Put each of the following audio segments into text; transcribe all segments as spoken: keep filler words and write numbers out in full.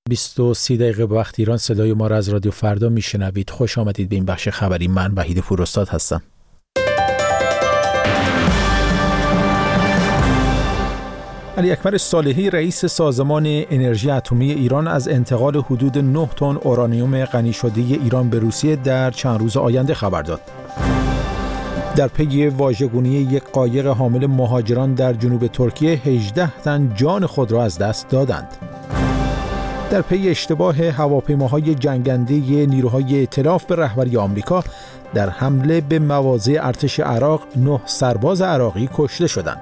بیست و سی دقیقه به وقت ایران صدای ما را از رادیو فردا میشنوید. خوش آمدید به این بخش خبری. من وحید پوراستاد هستم. علی اکبر صالحی رئیس سازمان انرژی اتمی ایران از انتقال حدود نه تن اورانیوم غنی شده ایران به روسیه در چند روز آینده خبر داد. در پی واژگونی یک قایق حامل مهاجران در جنوب ترکیه هجده تن جان خود را از دست دادند. در پی اشتباه هواپیماهای جنگنده نیروهای ائتلاف به رهبری آمریکا در حمله به مواضع ارتش عراق نه سرباز عراقی کشته شدند.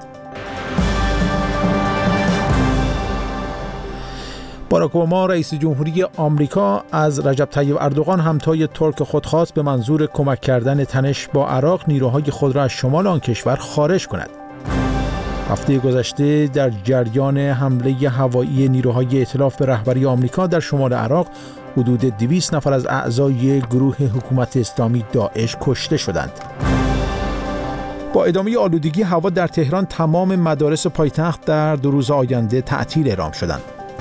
باراک اوباما رئیس جمهوری آمریکا از رجب طیب اردوغان همتای ترک خود خواست به منظور کمک کردن تنش با عراق نیروهای خود را از شمال آن کشور خارج کند. هفته گذشته در جریان حمله هوایی نیروهای ائتلاف به رهبری آمریکا در شمال عراق حدود دویست نفر از اعضای گروه حکومت اسلامی داعش کشته شدند. با ادامه آلودگی هوا در تهران تمام مدارس پایتخت در دو روز آینده تعطیل اعلام شدند.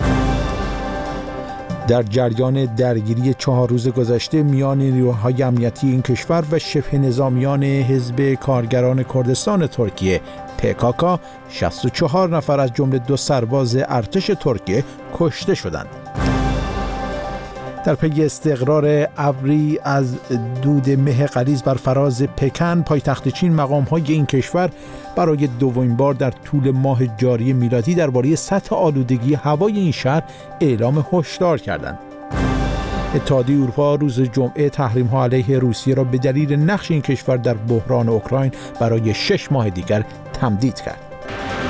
در جریان درگیری چهار روز گذشته میان نیروهای امنیتی این کشور و شبه نظامیان حزب کارگران کردستان ترکیه پی کی کی شصت و چهار نفر از جمله دو سرباز ارتش ترکیه کشته شدند. در پی استقرار ابری از دود مه غلیظ بر فراز پکن پایتخت چین، مقام‌های این کشور برای دومین بار در طول ماه جاری میلادی درباره سطح آلودگی هوای این شهر اعلام هشدار کردند. اتحادیه اروپا روز جمعه تحریم‌ها علیه روسیه را به دلیل نقش این کشور در بحران اوکراین برای شش ماه دیگر تمدید کرد.